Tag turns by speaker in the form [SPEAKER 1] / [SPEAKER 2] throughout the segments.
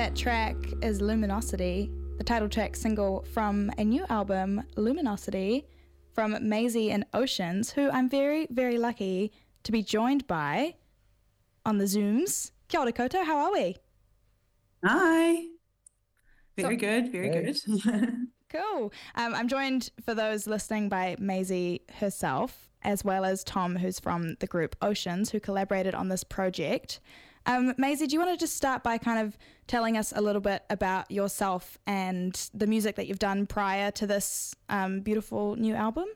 [SPEAKER 1] That track is Luminosity, the title track single from a new album, Luminosity, from Maisie and Oceans, who I'm very, very lucky to be joined by on the Zooms. Kia ora koutou, how are we?
[SPEAKER 2] Hi. Very good.
[SPEAKER 1] Cool. I'm joined, for those listening, by Maisie herself, as well as Tom, who's from the group Oceans, who collaborated on this project. Maisie, do you want to just start by kind of telling us a little bit about yourself and the music that you've done prior to this beautiful new album?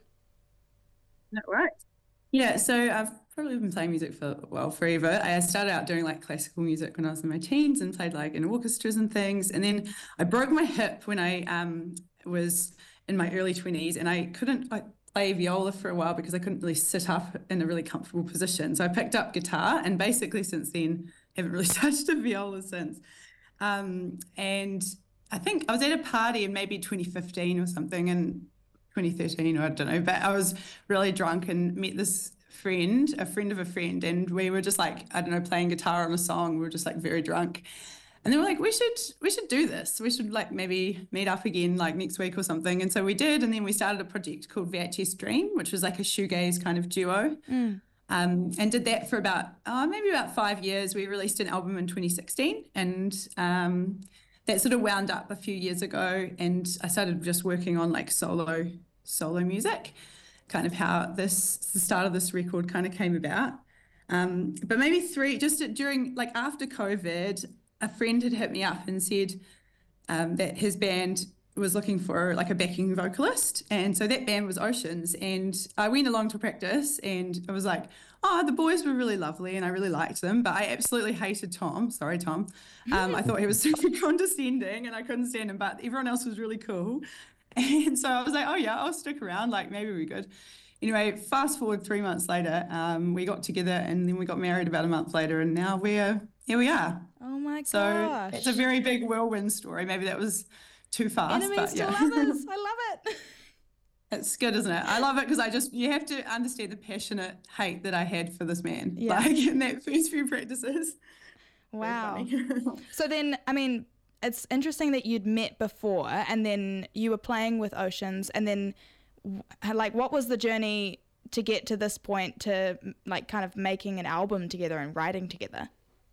[SPEAKER 2] Right. Yeah, so I've probably been playing music for forever. I started out doing like classical music when I was in my teens and played like in orchestras and things. And then I broke my hip when I was in my early 20s, and I couldn't play viola for a while because I couldn't really sit up in a really comfortable position. So I picked up guitar, and basically since then haven't really touched a viola since. And I think I was at a party in maybe 2015 or something, and 2013, or I don't know, but I was really drunk and met this friend, a friend of a friend, and we were just like, I don't know, playing guitar on a song. We were just like very drunk. And they were like, we should do this. We should like maybe meet up again like next week or something. And so we did. And then we started a project called VHS Dream, which was like a shoegaze kind of duo. And did that for maybe about 5 years. We released an album in 2016, and that sort of wound up a few years ago. And I started just working on like solo music, kind of how the start of this record kind of came about. But maybe during like after COVID, a friend had hit me up and said that his band was looking for like a backing vocalist, and so that band was Oceans. And I went along to practice, and I was like, oh, the boys were really lovely and I really liked them, but I absolutely hated Tom. Sorry, Tom. I thought he was super condescending and I couldn't stand him, but everyone else was really cool. And so I was like, oh yeah, I'll stick around, like maybe we're good. Anyway, fast forward 3 months later, we got together, and then we got married about a month later, and now here we are.
[SPEAKER 1] Oh my gosh.
[SPEAKER 2] So it's a very big whirlwind story. Maybe that was too fast.
[SPEAKER 1] Enemies to lovers. I love it.
[SPEAKER 2] It's good, isn't it? I love it because you have to understand the passionate hate that I had for this man, like in that first few practices.
[SPEAKER 1] Wow. So then, I mean, it's interesting that you'd met before, and then you were playing with Oceans, and then like what was the journey to get to this point to like kind of making an album together and writing together?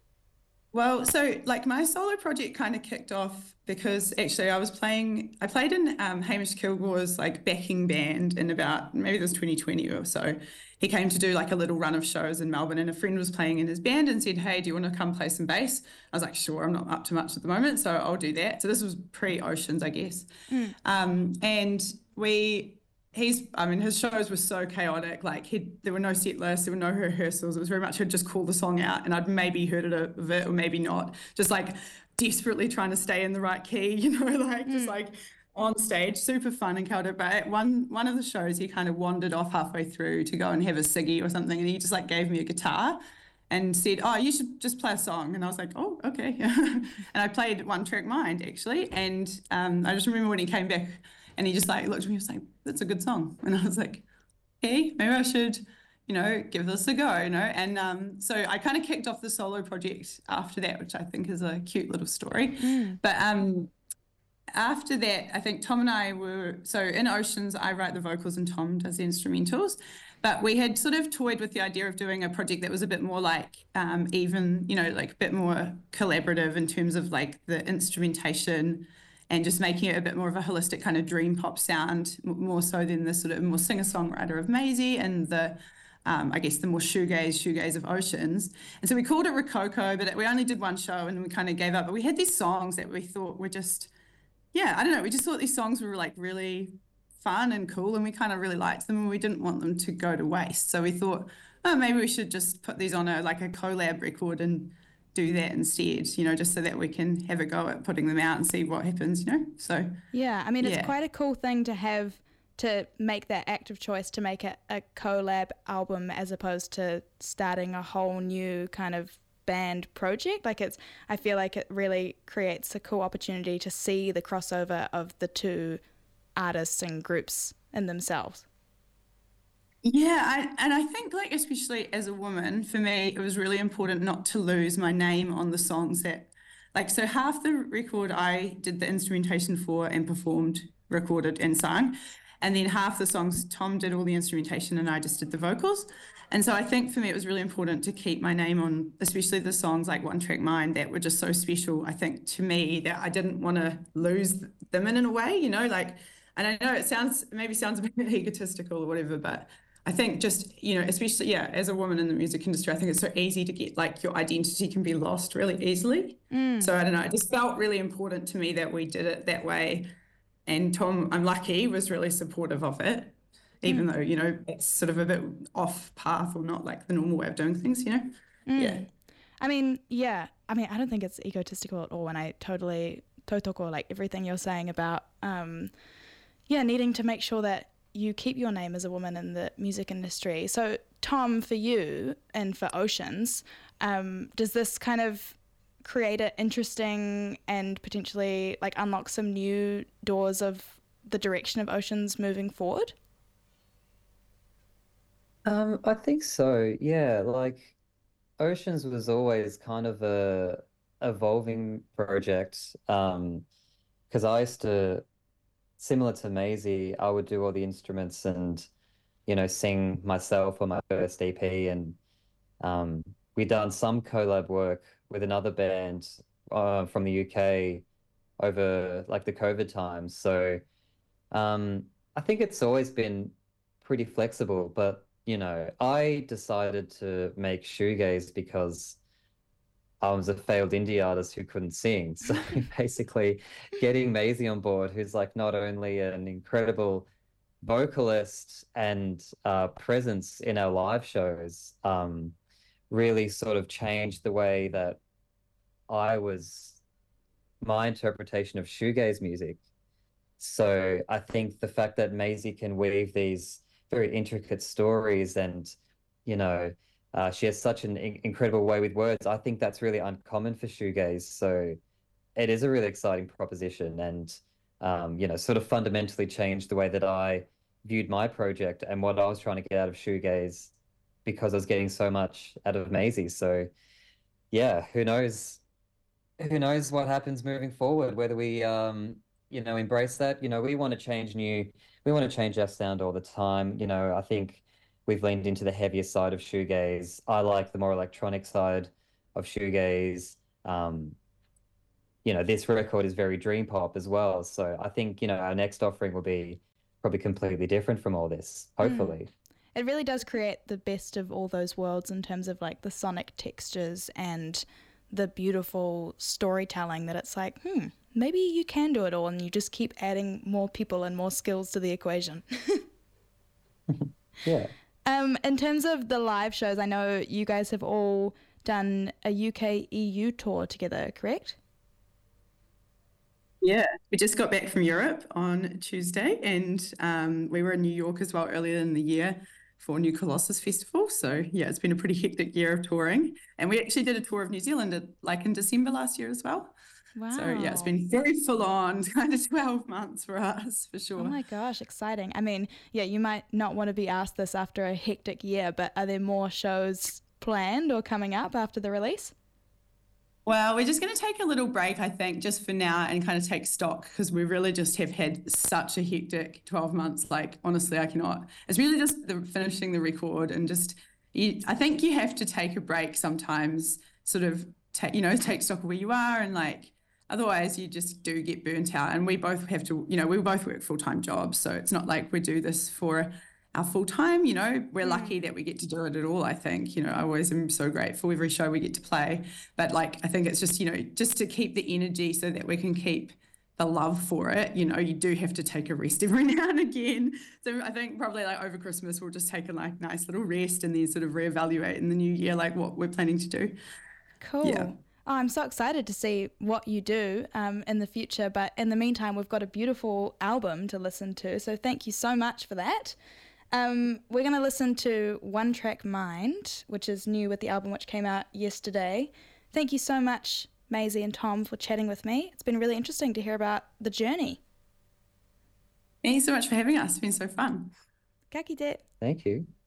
[SPEAKER 2] Well, so like my solo project kind of kicked off because actually I played in Hamish Kilgore's like backing band in about, maybe it was 2020 or so. He came to do like a little run of shows in Melbourne, and a friend was playing in his band and said, hey, do you want to come play some bass? I was like, sure, I'm not up to much at the moment, so I'll do that. So this was pre-Oceans, I guess. And his shows were so chaotic. Like there were no set lists, there were no rehearsals. It was very much he'd just call the song out, and I'd maybe heard it of it or maybe not. Just like desperately trying to stay in the right key, just like on stage, super fun and chaotic. But at one of the shows, he kind of wandered off halfway through to go and have a ciggy or something, and he just like gave me a guitar and said, oh, you should just play a song. And I was like, oh, okay. And I played One Track Mind, actually. And I just remember when he came back, and he just like looked at me and was like, that's a good song. And I was like, hey, maybe I should, give this a go, And so I kind of kicked off the solo project after that, which I think is a cute little story. But after that, I think Tom and I so in Oceans, I write the vocals and Tom does the instrumentals. But we had sort of toyed with the idea of doing a project that was a bit more like even, like a bit more collaborative in terms of like the instrumentation, and just making it a bit more of a holistic kind of dream pop sound, more so than the sort of more singer-songwriter of Maisie and the, I guess, the more shoegaze of Oceans. And so we called it Rococo, but we only did one show and we kind of gave up. But we had these songs that we thought were just, I don't know, we just thought these songs were like really fun and cool, and we kind of really liked them, and we didn't want them to go to waste. So we thought, oh, maybe we should just put these on a collab record and do that instead, just so that we can have a go at putting them out and see what happens, So
[SPEAKER 1] yeah, I mean, it's quite a cool thing to make that active choice to make a collab album as opposed to starting a whole new kind of band project. I feel like it really creates a cool opportunity to see the crossover of the two artists and groups in themselves.
[SPEAKER 2] Yeah, I think like especially as a woman, for me, it was really important not to lose my name on the songs that like, so half the record I did the instrumentation for and performed, recorded and sung. And then half the songs, Tom did all the instrumentation and I just did the vocals. And so I think for me, it was really important to keep my name on, especially the songs like One Track Mind that were just so special, I think, to me, that I didn't want to lose them in a way, you know, like, and I know it maybe sounds a bit egotistical or whatever, but I think just, you know, especially, yeah, as a woman in the music industry, I think it's so easy to get like your identity can be lost really easily. So I don't know, it just felt really important to me that we did it that way. And Tom, I'm lucky, was really supportive of it, even though, you know, it's sort of a bit off path or not like the normal way of doing things, you know? Yeah.
[SPEAKER 1] I mean, yeah. I mean, I don't think it's egotistical at all. And I totally, tautoko, like everything you're saying about, needing to make sure that you keep your name as a woman in the music industry. So, Tom, for you and for Oceans, does this kind of create an interesting and potentially like unlock some new doors of the direction of Oceans moving forward?
[SPEAKER 3] I think so. Yeah, like Oceans was always kind of a evolving project. Because I used to, similar to Maisie, I would do all the instruments and, sing myself on my first EP. And we'd done some collab work with another band from the UK over like the COVID times. So I think it's always been pretty flexible, but I decided to make shoegaze because I was a failed indie artist who couldn't sing. So basically getting Maisie on board, who's like not only an incredible vocalist and presence in our live shows, really sort of changed the way that my interpretation of shoegaze music. So I think the fact that Maisie can weave these very intricate stories and, she has such an incredible way with words. I think that's really uncommon for shoegaze. So it is a really exciting proposition and, sort of fundamentally changed the way that I viewed my project and what I was trying to get out of shoegaze because I was getting so much out of Maisie. So yeah, who knows what happens moving forward, whether we, embrace that. We want to change our sound all the time. I think we've leaned into the heavier side of shoegaze. I like the more electronic side of shoegaze. This record is very dream pop as well. So I think, our next offering will be probably completely different from all this, hopefully.
[SPEAKER 1] It really does create the best of all those worlds in terms of like the sonic textures and the beautiful storytelling that it's like, maybe you can do it all and you just keep adding more people and more skills to the equation.
[SPEAKER 3] Yeah.
[SPEAKER 1] In terms of the live shows, I know you guys have all done a UK EU tour together, correct?
[SPEAKER 2] Yeah, we just got back from Europe on Tuesday and we were in New York as well earlier in the year for New Colossus Festival. So yeah, it's been a pretty hectic year of touring. And we actually did a tour of New Zealand in December last year as well.
[SPEAKER 1] Wow.
[SPEAKER 2] So yeah, it's been very full on kind of 12 months for us, for sure.
[SPEAKER 1] Oh my gosh, exciting. I mean, yeah, you might not want to be asked this after a hectic year, but are there more shows planned or coming up after the release?
[SPEAKER 2] Well, we're just going to take a little break, I think, just for now and kind of take stock because we really just have had such a hectic 12 months. Like, honestly, I cannot. It's really just finishing the record and just, I think you have to take a break sometimes, sort of, take stock of where you are and like, otherwise you just do get burnt out. And we both have to, we both work full-time jobs. So it's not like we do this for our full time, we're lucky that we get to do it at all. I think, I always am so grateful every show we get to play, but like, I think it's just, just to keep the energy so that we can keep the love for it, you do have to take a rest every now and again. So I think probably like over Christmas, we'll just take a like nice little rest and then sort of reevaluate in the new year, like what we're planning to do.
[SPEAKER 1] Cool. Yeah. Oh, I'm so excited to see what you do in the future. But in the meantime, we've got a beautiful album to listen to. So thank you so much for that. We're going to listen to One Track Mind, which is new with the album which came out yesterday. Thank you so much, Maisie and Tom, for chatting with me. It's been really interesting to hear about the journey.
[SPEAKER 2] Thank you so much for having us. It's been so fun.
[SPEAKER 1] Ka kite.
[SPEAKER 3] Thank you.